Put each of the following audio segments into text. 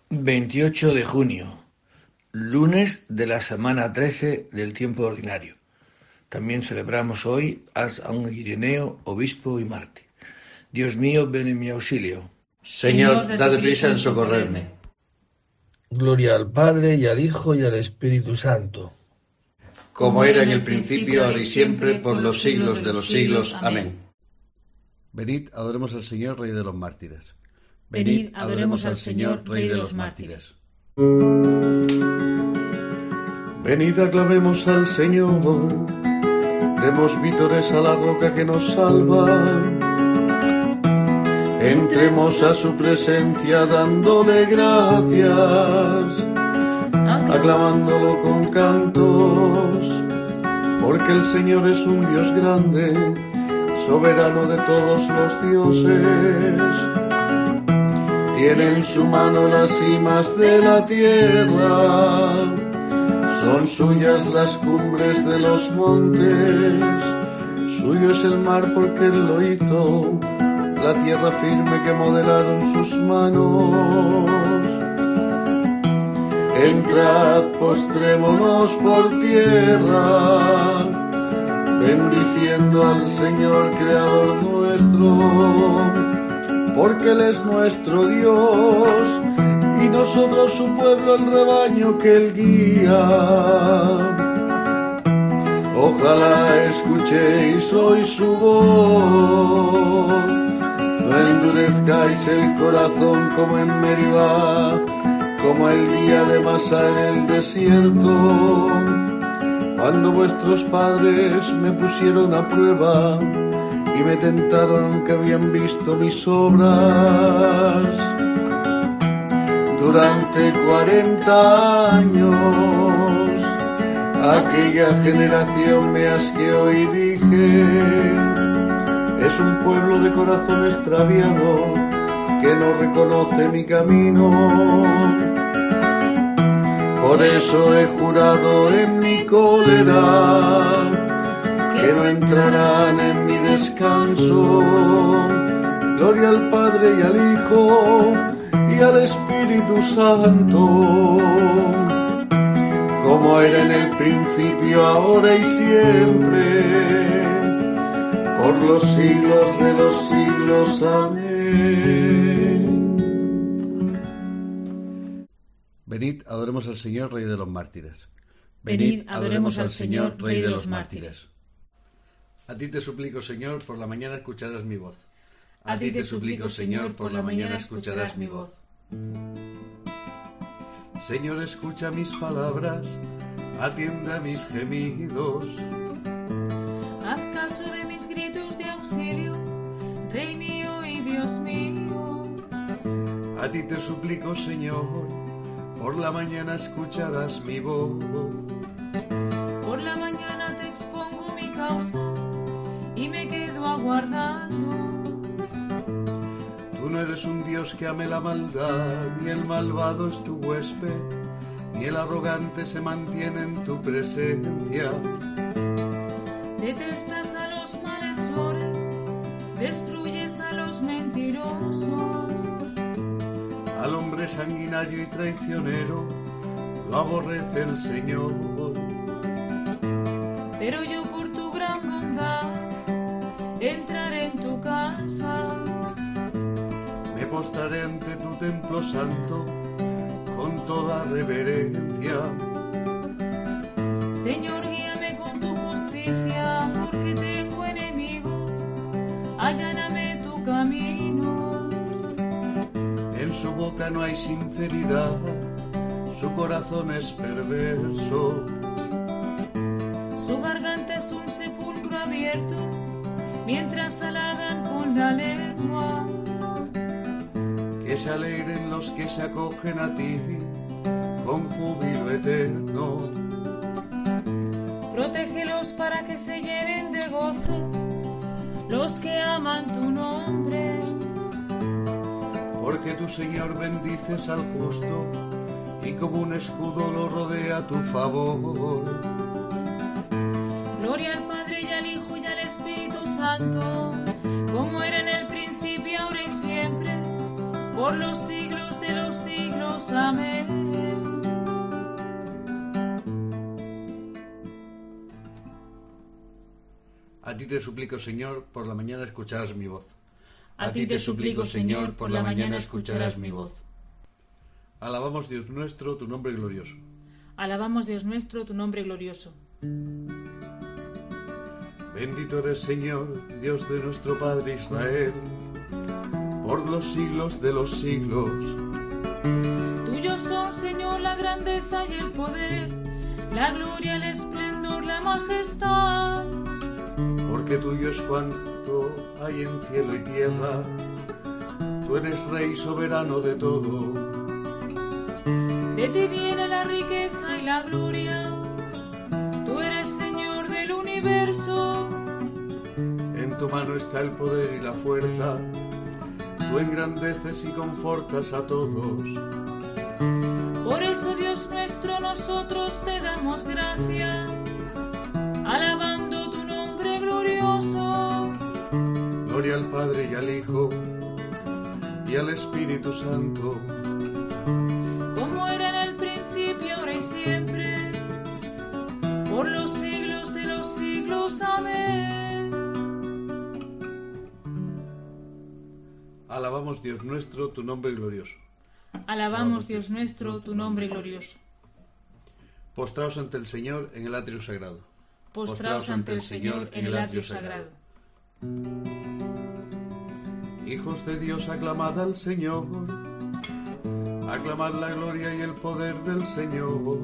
28 de junio, lunes de la semana 13 del tiempo ordinario. También celebramos hoy a San Ireneo, obispo y mártir. Dios mío, ven en mi auxilio. Señor, date prisa en socorrerme. Gloria al Padre, y al Hijo, y al Espíritu Santo. Como era en el principio, ahora y siempre, por los siglos de los siglos. Amén. Venid, adoremos al Señor, Rey de los mártires. Venid, adoremos al Señor, Rey de los mártires. Venid, aclamemos al Señor, demos vítores a la roca que nos salva. Entremos a su presencia dándole gracias, aclamándolo con cantos, porque el Señor es un Dios grande, soberano de todos los dioses. Tiene en su mano las cimas de la tierra, son suyas las cumbres de los montes, suyo es el mar porque Él lo hizo, la tierra firme que modelaron sus manos. Entrad, postrémonos por tierra, bendiciendo al Señor Creador nuestro, porque Él es nuestro Dios, y nosotros su pueblo, el rebaño que Él guía. Ojalá escuchéis hoy su voz, no endurezcáis el corazón como en Meribá, como el día de Masá en el desierto, cuando vuestros padres me pusieron a prueba y me tentaron que habían visto mis obras. Durante 40 años aquella generación me asqueó y dije: es un pueblo de corazón extraviado que no reconoce mi camino. Por eso he jurado en mi cólera que no entrarán en mi descanso. Gloria al Padre y al Hijo y al Espíritu Santo, como era en el principio, ahora y siempre, por los siglos de los siglos. Amén. Venid, adoremos al Señor, Rey de los mártires. Venid, adoremos al Señor, Rey de los mártires. A ti te suplico, Señor, por la mañana escucharás mi voz. A ti te suplico, Señor, por la mañana escucharás mi voz. Señor, escucha mis palabras, atiende a mis gemidos. Haz caso de mis gritos de auxilio, Rey mío y Dios mío. A ti te suplico, Señor, por la mañana escucharás mi voz. Por la mañana te expongo mi causa y me quedo aguardando. Tú no eres un Dios que ame la maldad, ni el malvado es tu huésped, ni el arrogante se mantiene en tu presencia. Detestas a los malhechores, destruyes a los mentirosos. Al hombre sanguinario y traicionero lo aborrece el Señor. Pero yo por tu gran bondad entraré en tu casa. Me postraré ante tu templo santo con toda reverencia. Señor, guíame con tu justicia, porque tengo enemigos. Alláname tu camino. En su boca no hay sinceridad, su corazón es perverso. Su garganta es un sepulcro abierto, mientras halagan con la lengua. Que se alegren los que se acogen a ti, con júbilo eterno. Protégelos para que se llenen de gozo, los que aman tu nombre. Porque tu Señor bendices al justo, y como un escudo lo rodea a tu favor. Gloria al Padre y al Hijo y al Espíritu Santo, como era en el principio, ahora y siempre, por los siglos de los siglos. siglos. Amén. A ti te suplico, Señor, por la mañana escucharás mi voz. A ti te suplico, Señor, por la mañana escucharás mi voz. Alabamos, Dios nuestro, tu nombre glorioso. Alabamos, Dios nuestro, tu nombre glorioso. Bendito eres, Señor, Dios de nuestro Padre Israel, por los siglos de los siglos. Tuyo son, Señor, la grandeza y el poder, la gloria, el esplendor, la majestad. Porque tuyo es cuanto hay en cielo y tierra, tú eres Rey soberano de todo. De ti viene la riqueza y la gloria, tú eres Señor del universo. En tu mano está el poder y la fuerza, tú engrandeces y confortas a todos. Por eso, Dios nuestro, nosotros te damos gracias, alabando tu nombre glorioso. Gloria al Padre y al Hijo y al Espíritu Santo, como era en el principio, ahora y siempre, por los siglos de los siglos. Amén. Alabamos, Dios nuestro, tu nombre glorioso. Alabamos, Dios nuestro, tu nombre glorioso. Postraos ante el Señor en el atrio sagrado. Postraos ante el Señor en el atrio sagrado. hijos de Dios, aclamad al Señor, aclamad la gloria y el poder del Señor.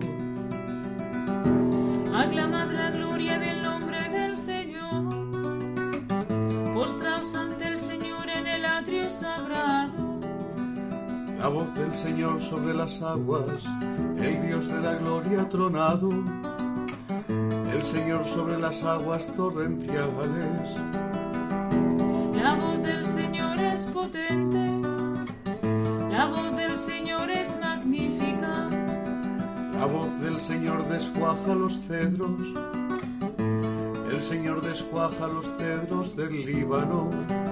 Aclamad la gloria del nombre del Señor. Postraos ante el Señor en el atrio sagrado. La voz del Señor sobre las aguas, el Dios de la gloria tronado. El Señor sobre las aguas torrenciales. La voz del Señor es potente. La voz del Señor es magnífica. La voz del Señor descuaja los cedros. El Señor descuaja los cedros del Líbano.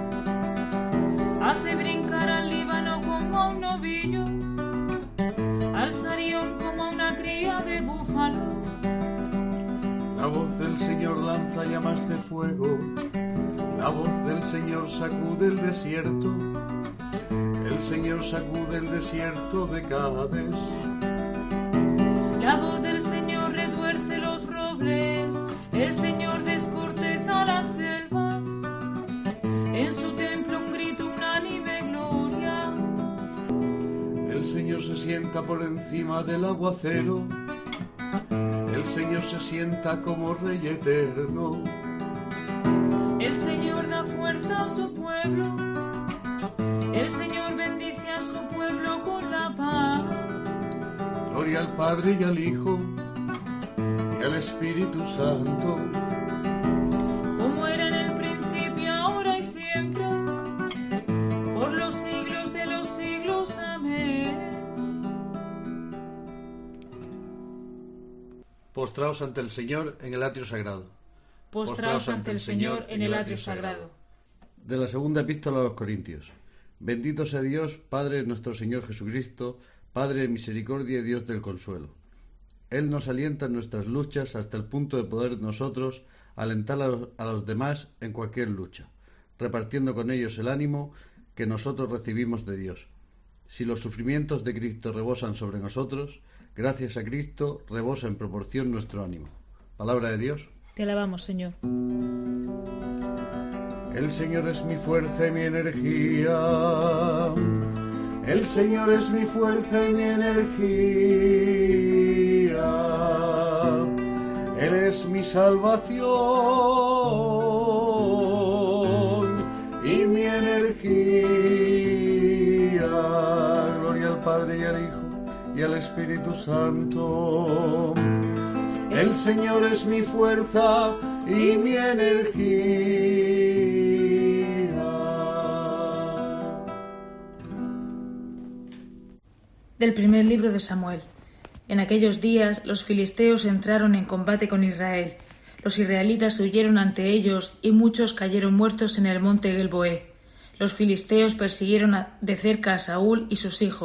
Hace brincar al Líbano como a un novillo, al Sarión como a una cría de búfalo. La voz del Señor lanza llamas de fuego. La voz del Señor sacude el desierto. El Señor sacude el desierto de Cades. La voz del Señor retuerce los robles. El Señor descorteza las selvas. En su templo un grito unánime gloria. El Señor se sienta por encima del aguacero. El Señor se sienta como Rey eterno. El Señor da fuerza a su pueblo. El Señor bendice a su pueblo con la paz. Gloria al Padre y al Hijo y al Espíritu Santo. Como era en el principio, ahora y siempre, por los siglos de los siglos. Amén. Postraos ante el Señor en el atrio sagrado. Postraos ante el Señor en el atrio sagrado. De la segunda epístola a los Corintios. Bendito sea Dios, Padre de nuestro Señor Jesucristo, Padre de misericordia y Dios del consuelo. Él nos alienta en nuestras luchas hasta el punto de poder nosotros alentar a los demás en cualquier lucha, repartiendo con ellos el ánimo que nosotros recibimos de Dios. Si los sufrimientos de Cristo rebosan sobre nosotros, gracias a Cristo rebosa en proporción nuestro ánimo. Palabra de Dios. Te alabamos, Señor. El Señor es mi fuerza y mi energía. El Señor es mi fuerza y mi energía. Él es mi salvación y mi energía. Gloria al Padre y al Hijo y al Espíritu Santo. El Señor es mi fuerza y mi energía. Del primer libro de Samuel. En aquellos días los filisteos entraron en combate con Israel. Los israelitas huyeron ante ellos y muchos cayeron muertos en el monte Gelboé. Los filisteos persiguieron de cerca a Saúl y sus hijos,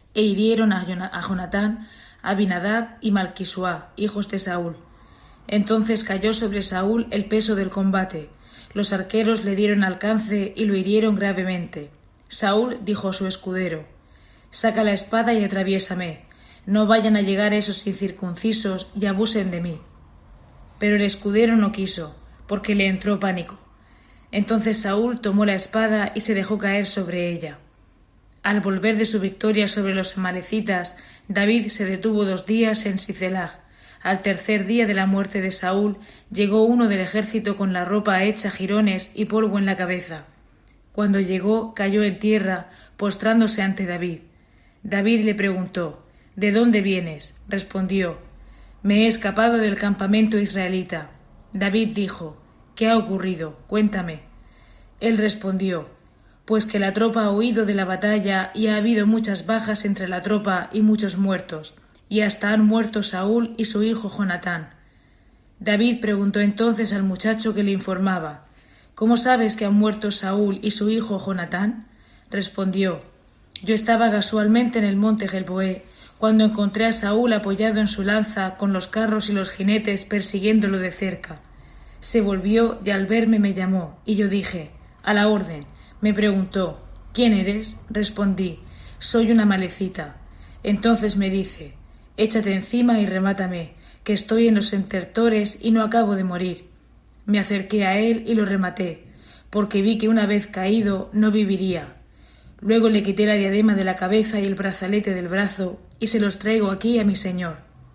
e hirieron a Jonatán, a Abinadab y Malquisuá, hijos de Saúl. Entonces cayó sobre Saúl el peso del combate. Los arqueros le dieron alcance y lo hirieron gravemente. Saúl dijo a su escudero: «Saca la espada y atraviésame. No vayan a llegar esos incircuncisos y abusen de mí». Pero el escudero no quiso, porque le entró pánico. Entonces Saúl tomó la espada y se dejó caer sobre ella. Al volver de su victoria sobre los amalecitas, David se detuvo 2 días en Sicelag. Al tercer día de la muerte de Saúl, llegó uno del ejército con la ropa hecha jirones y polvo en la cabeza. Cuando llegó, cayó en tierra, postrándose ante David. David le preguntó: «¿De dónde vienes?». Respondió: «Me he escapado del campamento israelita». David dijo: «¿Qué ha ocurrido? Cuéntame». Él respondió: «Pues que la tropa ha huido de la batalla y ha habido muchas bajas entre la tropa y muchos muertos, y hasta han muerto Saúl y su hijo Jonatán». David preguntó entonces al muchacho que le informaba: «¿Cómo sabes que han muerto Saúl y su hijo Jonatán?». Respondió: «Yo estaba casualmente en el monte Gelboé, cuando encontré a Saúl apoyado en su lanza con los carros y los jinetes persiguiéndolo de cerca. Se volvió y al verme me llamó, y yo dije: «A la orden». Me preguntó: «¿Quién eres?». Respondí: «Soy una amalecita». Entonces me dice: «Échate encima y remátame, que estoy en los estertores y no acabo de morir». Me acerqué a él y lo rematé, porque vi que una vez caído no viviría. Luego le quité la diadema de la cabeza y el brazalete del brazo, y se los traigo aquí a mi señor.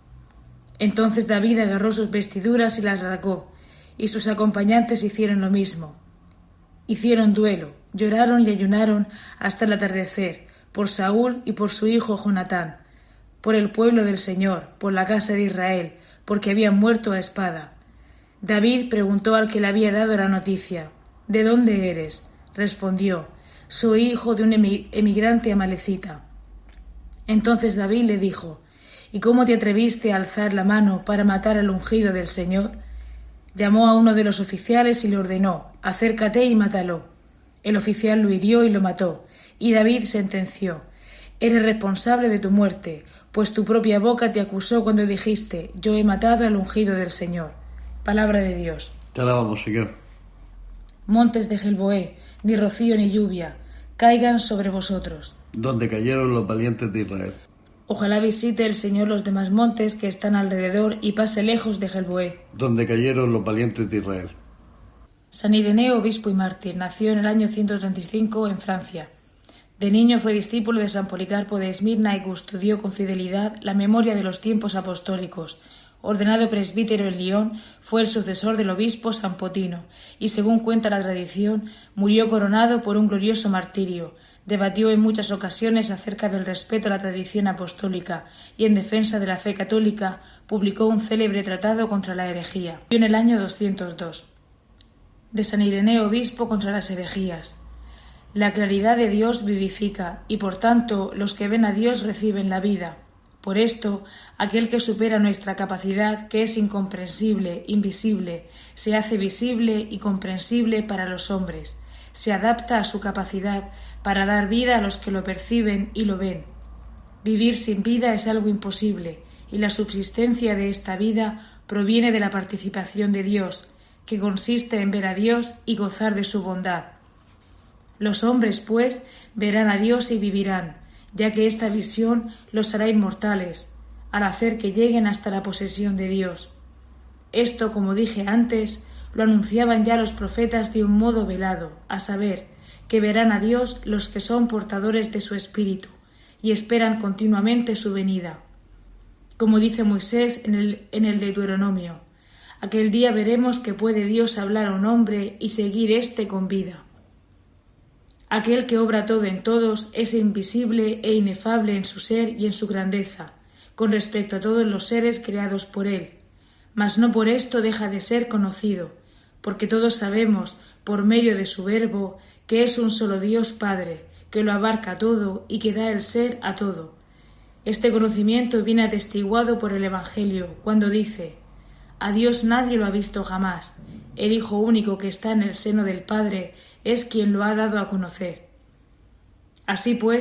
Entonces David agarró sus vestiduras y las rasgó, y sus acompañantes hicieron lo mismo. Hicieron duelo, lloraron y ayunaron hasta el atardecer, por Saúl y por su hijo Jonatán, por el pueblo del Señor, por la casa de Israel, porque habían muerto a espada. David preguntó al que le había dado la noticia: «¿De dónde eres?». Respondió: «Soy hijo de un emigrante amalecita». Entonces David le dijo: «¿Y cómo te atreviste a alzar la mano para matar al ungido del Señor?». Llamó a uno de los oficiales y le ordenó: «Acércate y mátalo». El oficial lo hirió y lo mató, y David sentenció: «Eres responsable de tu muerte, pues tu propia boca te acusó cuando dijiste: yo he matado al ungido del Señor». Palabra de Dios. Te alabamos, Señor. Montes de Gelboé, ni rocío ni lluvia, caigan sobre vosotros. Donde cayeron los valientes de Israel. Ojalá visite el Señor los demás montes que están alrededor y pase lejos de Gelboé. Donde cayeron los valientes de Israel. San Ireneo, obispo y mártir, nació en el año 135 en Francia. De niño fue discípulo de San Policarpo de Esmirna y custodió con fidelidad la memoria de los tiempos apostólicos. Ordenado presbítero en Lyon, fue el sucesor del obispo San Potino, y según cuenta la tradición, murió coronado por un glorioso martirio. Debatió en muchas ocasiones acerca del respeto a la tradición apostólica y en defensa de la fe católica publicó un célebre tratado contra la herejía. En el año 202. De San Ireneo, obispo, contra las herejías. La claridad de Dios vivifica, y por tanto los que ven a Dios reciben la vida. Por esto, aquel que supera nuestra capacidad, que es incomprensible, invisible, se hace visible y comprensible para los hombres. Se adapta a su capacidad para dar vida a los que lo perciben y lo ven. Vivir sin vida es algo imposible, y la subsistencia de esta vida proviene de la participación de Dios, que consiste en ver a Dios y gozar de su bondad. Los hombres, pues, verán a Dios y vivirán, ya que esta visión los hará inmortales, al hacer que lleguen hasta la posesión de Dios. Esto, como dije antes, lo anunciaban ya los profetas de un modo velado, a saber, que verán a Dios los que son portadores de su espíritu, y esperan continuamente su venida. Como dice Moisés en el Deuteronomio: aquel día veremos que puede Dios hablar a un hombre y seguir éste con vida. Aquel que obra todo en todos es invisible e inefable en su ser y en su grandeza, con respecto a todos los seres creados por él, mas no por esto deja de ser conocido, porque todos sabemos, por medio de su Verbo, que es un solo Dios Padre, que lo abarca todo y que da el ser a todo. Este conocimiento viene atestiguado por el Evangelio, cuando dice: a Dios nadie lo ha visto jamás, el Hijo único que está en el seno del Padre es quien lo ha dado a conocer. Así pues,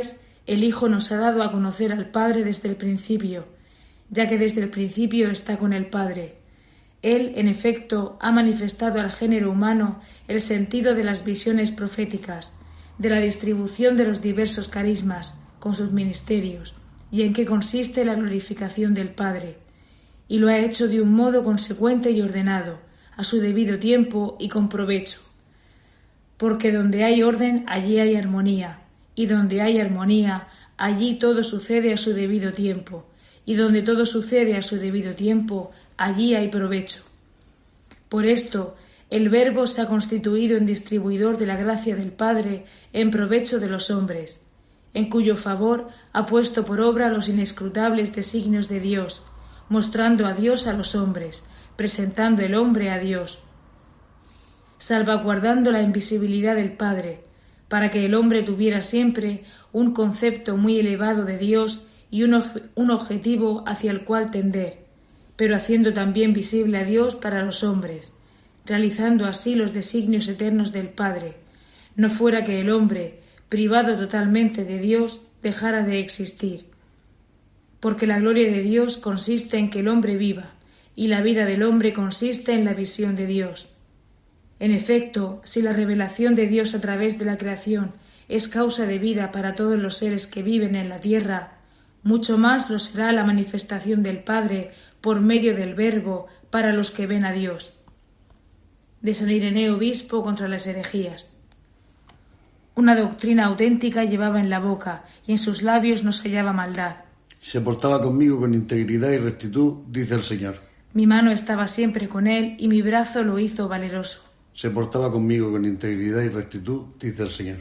el Hijo nos ha dado a conocer al Padre desde el principio, ya que desde el principio está con el Padre. Él, en efecto, ha manifestado al género humano el sentido de las visiones proféticas, de la distribución de los diversos carismas, con sus ministerios, y en qué consiste la glorificación del Padre, y lo ha hecho de un modo consecuente y ordenado, a su debido tiempo y con provecho. Porque donde hay orden, allí hay armonía, y donde hay armonía, allí todo sucede a su debido tiempo, y donde todo sucede a su debido tiempo, allí hay provecho. Por esto, el Verbo se ha constituido en distribuidor de la gracia del Padre en provecho de los hombres, en cuyo favor ha puesto por obra los inescrutables designios de Dios, mostrando a Dios a los hombres, presentando el hombre a Dios, salvaguardando la invisibilidad del Padre, para que el hombre tuviera siempre un concepto muy elevado de Dios y un objetivo hacia el cual tender, pero haciendo también visible a Dios para los hombres, realizando así los designios eternos del Padre, no fuera que el hombre, privado totalmente de Dios, dejara de existir. Porque la gloria de Dios consiste en que el hombre viva, y la vida del hombre consiste en la visión de Dios. En efecto, si la revelación de Dios a través de la creación es causa de vida para todos los seres que viven en la tierra, mucho más lo será la manifestación del Padre por medio del Verbo para los que ven a Dios. De San Ireneo Obispo contra las herejías. Una doctrina auténtica llevaba en la boca, y en sus labios no se hallaba maldad. Se portaba conmigo con integridad y rectitud, dice el Señor. Mi mano estaba siempre con él, y mi brazo lo hizo valeroso. Se portaba conmigo con integridad y rectitud, dice el Señor.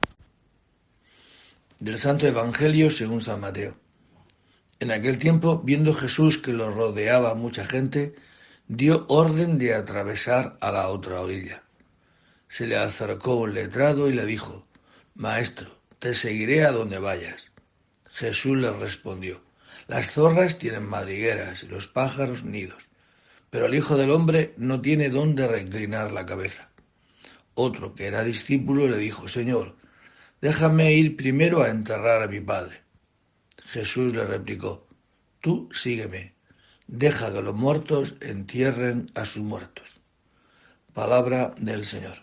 Del Santo Evangelio según San Mateo. En aquel tiempo, viendo Jesús que lo rodeaba mucha gente, dio orden de atravesar a la otra orilla. Se le acercó un letrado y le dijo: Maestro, te seguiré a donde vayas. Jesús le respondió: Las zorras tienen madrigueras y los pájaros nidos, pero el Hijo del Hombre no tiene dónde reclinar la cabeza. Otro, que era discípulo, le dijo: Señor, déjame ir primero a enterrar a mi padre. Jesús le replicó: Tú sígueme, deja que los muertos entierren a sus muertos. Palabra del Señor.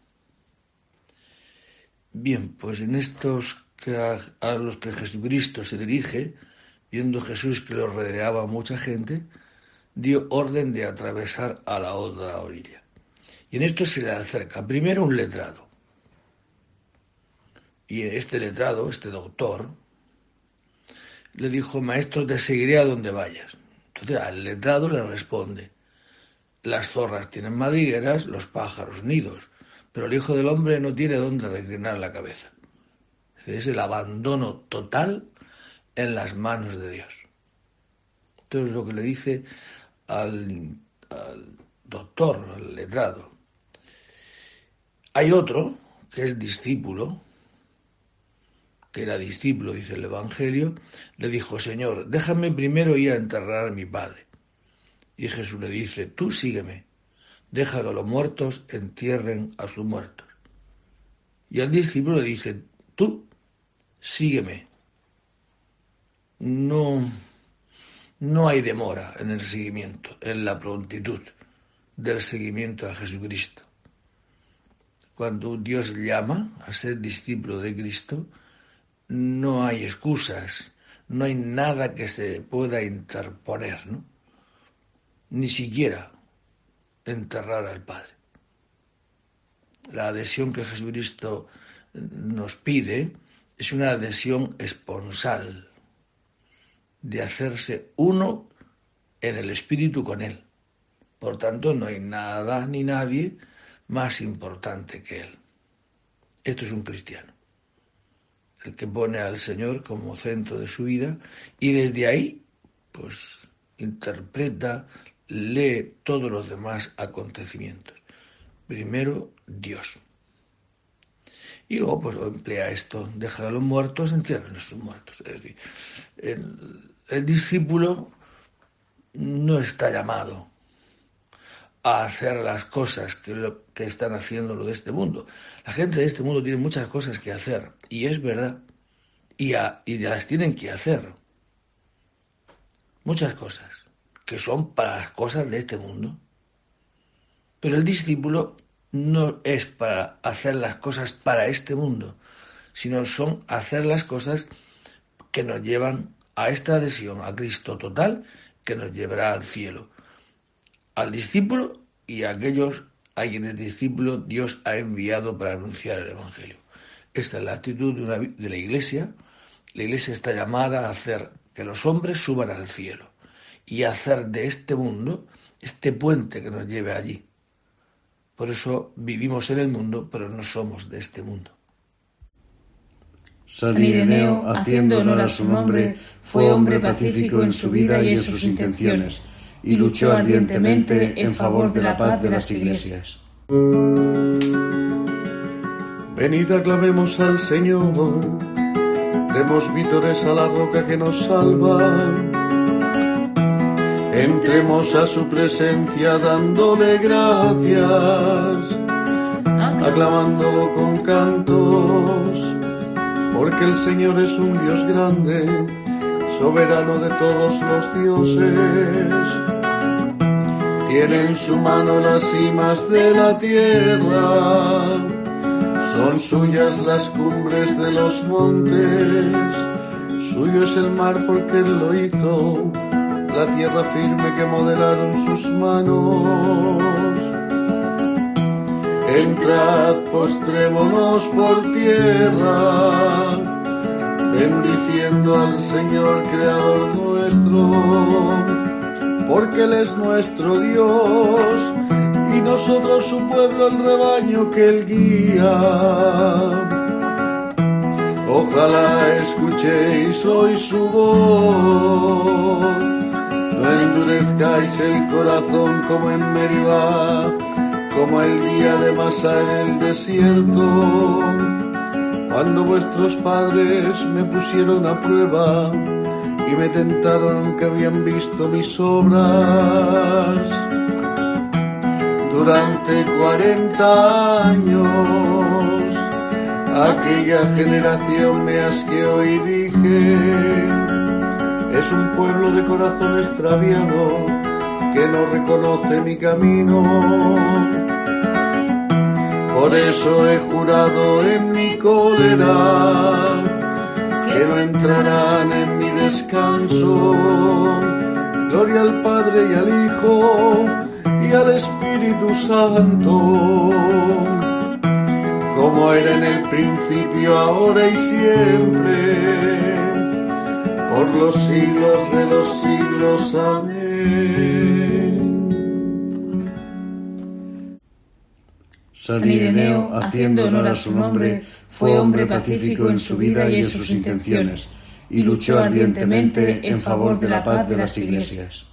Bien, pues en estos a los que Jesucristo se dirige, viendo Jesús que lo rodeaba mucha gente, dio orden de atravesar a la otra orilla. Y en esto se le acerca primero un letrado. Y este letrado, este doctor, le dijo: Maestro, te seguiré a donde vayas. Entonces al letrado le responde: Las zorras tienen madrigueras, los pájaros nidos, pero el Hijo del Hombre no tiene dónde reclinar la cabeza. Es el abandono total en las manos de Dios. Entonces lo que le dice al doctor, al letrado. Hay otro que es discípulo, que era discípulo, dice el Evangelio, le dijo: Señor, déjame primero ir a enterrar a mi padre. Y Jesús le dice: Tú sígueme, deja que los muertos entierren a sus muertos. Y al discípulo le dice: Tú sígueme. No hay demora en el seguimiento, en la prontitud del seguimiento a Jesucristo. Cuando Dios llama a ser discípulo de Cristo, no hay excusas, no hay nada que se pueda interponer, ¿no? Ni siquiera enterrar al Padre. La adhesión que Jesucristo nos pide es una adhesión esponsal, de hacerse uno en el Espíritu con Él. Por tanto, no hay nada ni nadie más importante que Él. Esto es un cristiano, el que pone al Señor como centro de su vida y desde ahí, pues, interpreta, lee todos los demás acontecimientos. Primero, Dios. Y luego, pues, emplea esto: deja a los muertos, entierren a sus muertos. Es decir, el discípulo no está llamado a hacer las cosas que están haciendo lo de este mundo. La gente de este mundo tiene muchas cosas que hacer, y es verdad, y las tienen que hacer. Muchas cosas que son para las cosas de este mundo. Pero el discípulo no es para hacer las cosas para este mundo, sino son hacer las cosas que nos llevan a esta adhesión a Cristo total, que nos llevará al cielo. Al discípulo y a aquellos a quienes discípulo Dios ha enviado para anunciar el Evangelio. Esta es la actitud de la Iglesia. La Iglesia está llamada a hacer que los hombres suban al cielo y a hacer de este mundo este puente que nos lleve allí. Por eso vivimos en el mundo, pero no somos de este mundo. San Ireneo, haciendo honor a su nombre, fue hombre pacífico en su vida y en sus intenciones, y luchó ardientemente en favor de la paz de las iglesias. Venid, aclamemos al Señor, demos vítores a la roca que nos salva. Entremos a su presencia dándole gracias, aclamándolo con cantos, porque el Señor es un Dios grande, soberano de todos los dioses. Tiene en su mano las cimas de la tierra, son suyas las cumbres de los montes, suyo es el mar porque Él lo hizo, la tierra firme que modelaron sus manos. Entrad, postrémonos por tierra, bendiciendo al Señor Creador nuestro, porque Él es nuestro Dios, y nosotros su pueblo, el rebaño que Él guía. Ojalá escuchéis hoy su voz, no endurezcáis el corazón como en Meribá, como el día de Masá en el desierto, cuando vuestros padres me pusieron a prueba y me tentaron aunque habían visto mis obras. Durante 40 años aquella generación me asqueó y dije: es un pueblo de corazón extraviado que no reconoce mi camino. Por eso he jurado en mi cólera que no entrarán en mi descanso. Gloria al Padre y al Hijo y al Espíritu Santo, como era en el principio, ahora y siempre, por los siglos de los siglos. Amén. San Ireneo, haciendo honor a su nombre, fue hombre pacífico en su vida y en sus intenciones, y luchó ardientemente en favor de la paz de las iglesias.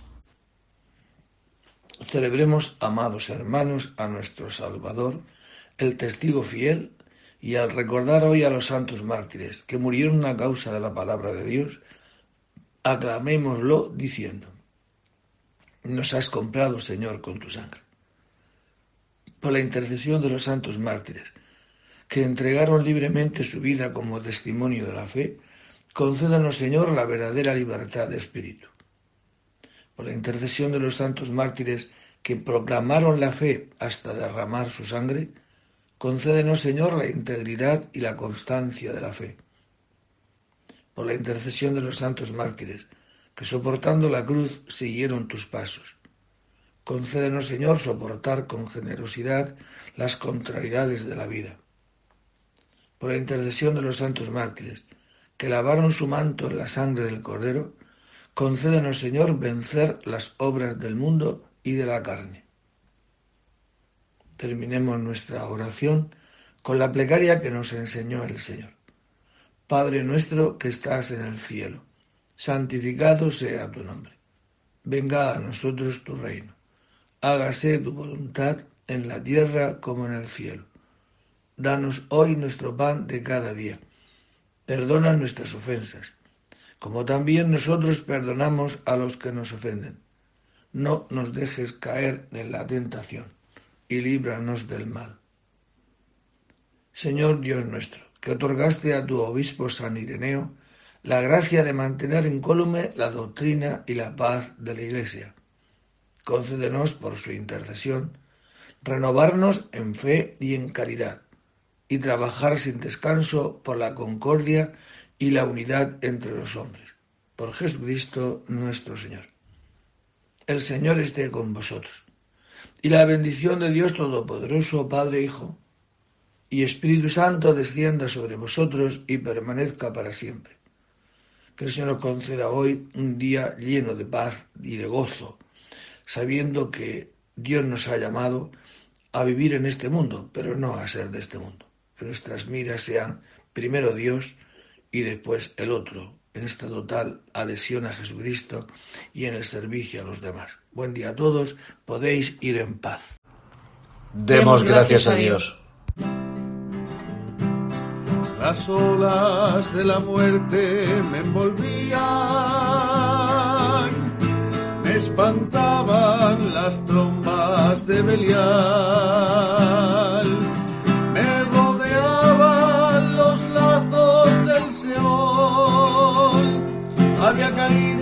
Celebremos, amados hermanos, a nuestro Salvador, el testigo fiel, y al recordar hoy a los santos mártires que murieron a causa de la palabra de Dios, aclamémoslo diciendo: nos has comprado, Señor, con tu sangre. Por la intercesión de los santos mártires, que entregaron libremente su vida como testimonio de la fe, concédanos, Señor, la verdadera libertad de espíritu. Por la intercesión de los santos mártires, que proclamaron la fe hasta derramar su sangre, concédenos, Señor, la integridad y la constancia de la fe. Por la intercesión de los santos mártires, que soportando la cruz siguieron tus pasos, concédenos, Señor, soportar con generosidad las contrariedades de la vida. Por la intercesión de los santos mártires, que lavaron su manto en la sangre del Cordero, concédenos, Señor, vencer las obras del mundo y de la carne. Terminemos nuestra oración con la plegaria que nos enseñó el Señor. Padre nuestro que estás en el cielo, santificado sea tu nombre. Venga a nosotros tu reino. Hágase tu voluntad en la tierra como en el cielo. Danos hoy nuestro pan de cada día. Perdona nuestras ofensas, como también nosotros perdonamos a los que nos ofenden. No nos dejes caer en la tentación, y líbranos del mal. Señor Dios nuestro, que otorgaste a tu obispo San Ireneo la gracia de mantener incólume la doctrina y la paz de la Iglesia. Concédenos por su intercesión renovarnos en fe y en caridad, y trabajar sin descanso por la concordia y la unidad entre los hombres. Por Jesucristo nuestro Señor. El Señor esté con vosotros. Y la bendición de Dios Todopoderoso, Padre, Hijo y Espíritu Santo descienda sobre vosotros y permanezca para siempre. Que el Señor nos conceda hoy un día lleno de paz y de gozo, sabiendo que Dios nos ha llamado a vivir en este mundo, pero no a ser de este mundo. Que nuestras miras sean primero Dios y después el otro, en esta total adhesión a Jesucristo y en el servicio a los demás. Buen día a todos, podéis ir en paz. Demos gracias a Dios. Las olas de la muerte me envolvían, me espantaban las trombas de Belial, me rodeaban los lazos del Seol, había caído